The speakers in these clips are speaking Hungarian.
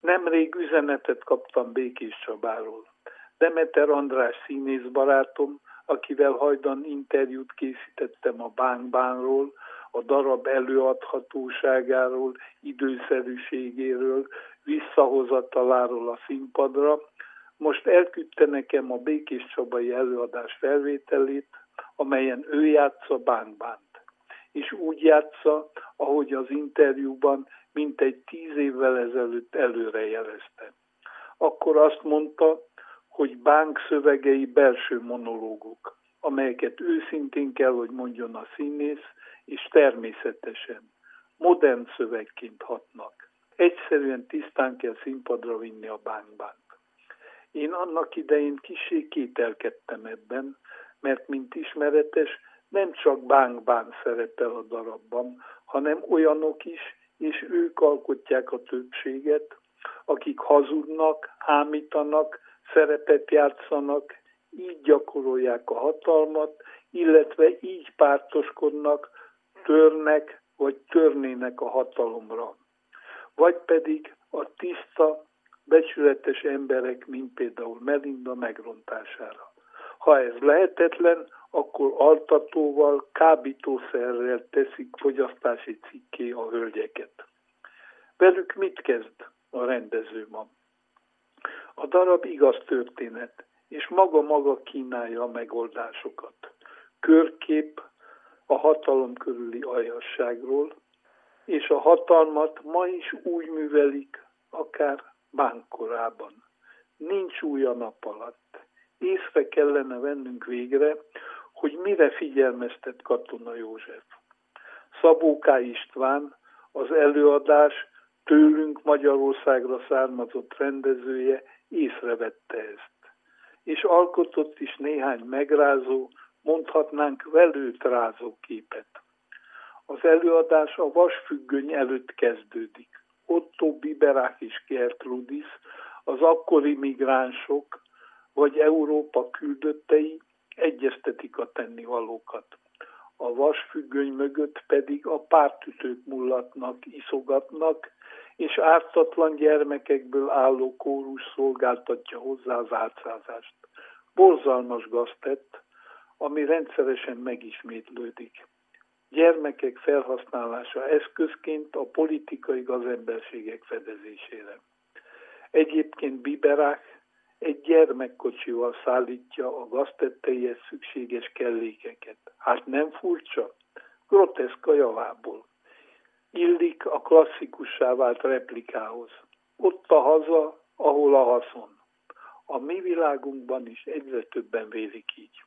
Nemrég üzenetet kaptam Békés Csabáról. Demeter András színészbarátom, akivel hajdan interjút készítettem a Bang Bangról, a darab előadhatóságáról, időszerűségéről, visszahozataláról a színpadra, most elküldte nekem a Békés Csabai előadás felvételét, amelyen ő játsza Bang Bangt. És úgy játsza, ahogy az interjúban mintegy 10 évvel ezelőtt előrejelezte. Akkor azt mondta, hogy Bang szövegei belső monológok, amelyeket őszintén kell, hogy mondjon a színész, és természetesen, modern szövegként hatnak. Egyszerűen tisztán kell színpadra vinni a Bang Bangt. Én annak idején kissé kételkedtem ebben, mert mint ismeretes, nem csak Bang Bang szerepel a darabban, hanem olyanok is, és ők alkotják a többséget, akik hazudnak, ámítanak, szerepet játszanak, így gyakorolják a hatalmat, illetve így pártoskodnak, törnek vagy törnének a hatalomra. Vagy pedig a tiszta, becsületes emberek, mint például Melinda megrontására. Ha ez lehetetlen, akkor altatóval, kábítószerrel teszik fogyasztási cikké a hölgyeket. Velük mit kezd a rendező ma? A darab igaz történet, és maga kínálja a megoldásokat. Körkép a hatalom körüli aljasságról, és a hatalmat ma is úgy művelik, akár Bang korában. Nincs új a nap alatt. Észre kellene vennünk végre, hogy mire figyelmeztet Katona József. Szabó K. István, az előadás tőlünk Magyarországra származott rendezője észrevette ezt. És alkotott is néhány megrázó, mondhatnánk velőt rázó képet. Az előadás a vasfüggöny előtt kezdődik. Otto Biberach és Gertrudis, az akkori migránsok vagy Európa küldöttei egyeztetik a tennivalókat. A vasfüggöny mögött pedig a pártütők mullatnak, iszogatnak, és ártatlan gyermekekből álló kórus szolgáltatja hozzá az álcázást. Borzalmas gaztett, ami rendszeresen megismétlődik. Gyermekek felhasználása eszközként a politikai gazemberségek fedezésére. Egyébként Biberach egy gyermekkocsival szállítja a gaztetteihez szükséges kellékeket. Hát nem furcsa? Groteszk a javából. Illik a klasszikussá vált replikához. Ott a haza, ahol a haszon. A mi világunkban is egyre többen vélik így.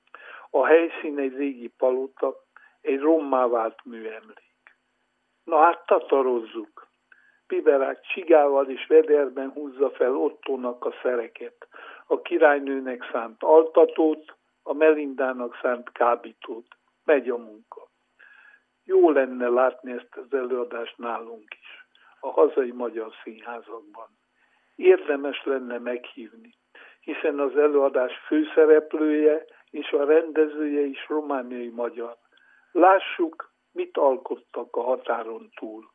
A helyszín egy régi palota, egy rommá vált műemlék. Na hát tatarozzuk. Biberach csigával és vederben húzza fel Ottónak a szereket, a királynőnek szánt altatót, a Melindának szánt kábítót. Megy a munka. Jó lenne látni ezt az előadást nálunk is, a hazai magyar színházakban. Érdemes lenne meghívni, hiszen az előadás főszereplője és a rendezője is romániai magyar. Lássuk, mit alkottak a határon túl.